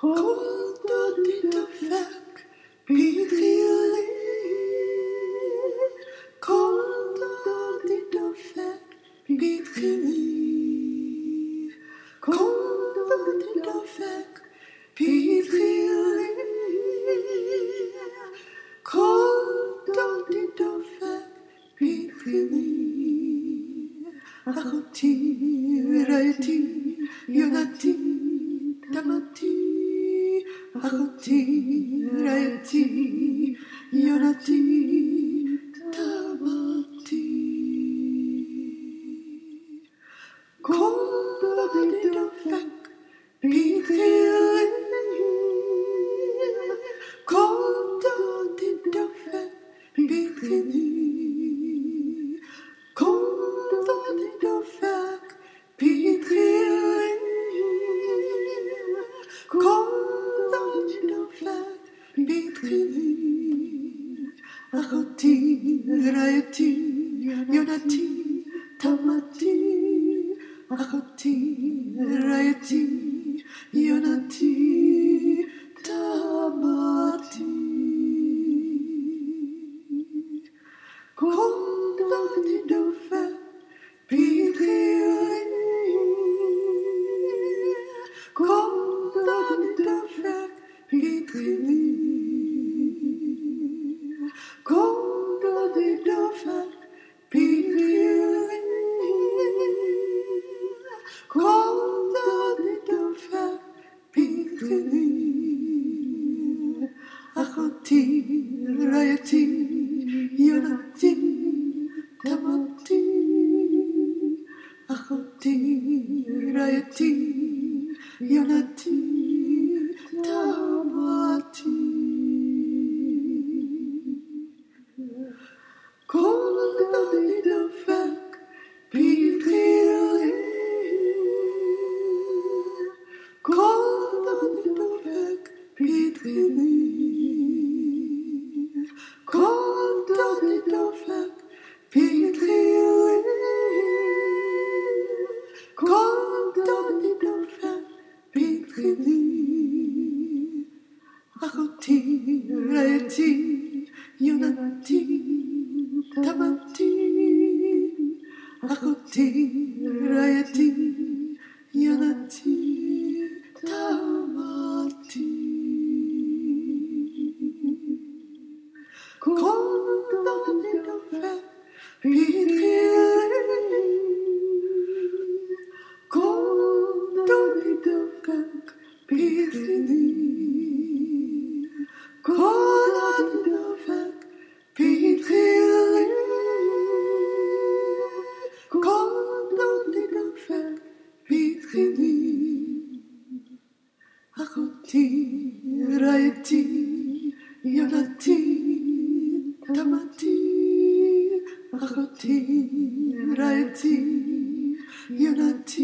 Quando dit vaak piedrieli, quando dit vaak piedrieli, quando dit vaak piedrieli, quando dit vaak piedrieli. Achoti, raiti, yonati, tamati. Achoti, raiti, yonati, tamati. Quando dit vaak piedrieli, quando dit vaak piedrieli, quando dit vaak piedrieli, quando dit vaak piedrieli. Achoti, raiti, yonati, tamati. Achoti, raiti, yonati, tamati. Quando dit vaak piedrieli, quando dit vaak piedrieli, quando dit vaak piedrieli, quando dit vaak piedrieli. Achoti, raiti, yonati, tamati. Achoti, raiti, yonati, tamati. Quando dit vaak piedrieli, quando dit vaak piedrieli, quando dit vaak piedrieli, quando dit vaak piedrieli. Achoti, raiti, yonati, tamati. Achoti, raiti, yonati, tamati. Quando dit vaak piedrieli, quando dit vaak piedrieli, quando dit vaak piedrieli, quando dit vaak piedrieli. Achoti, raiti, yonati, tamati. Achoti, raiti, yonati,